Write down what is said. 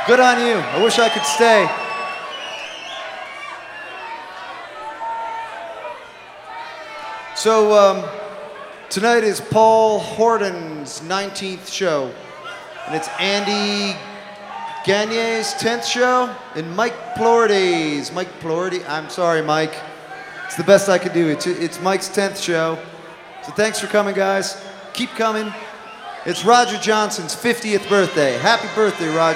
Good on you. I wish I could stay. So, tonight is Paul Horton's 19th show, and it's Andy Gagne's 10th show, and Mike Plority's. I'm sorry, Mike. It's the best I could do. It's Mike's 10th show. So thanks for coming, guys. Keep coming. It's Roger Johnson's 50th birthday. Happy birthday, Roger.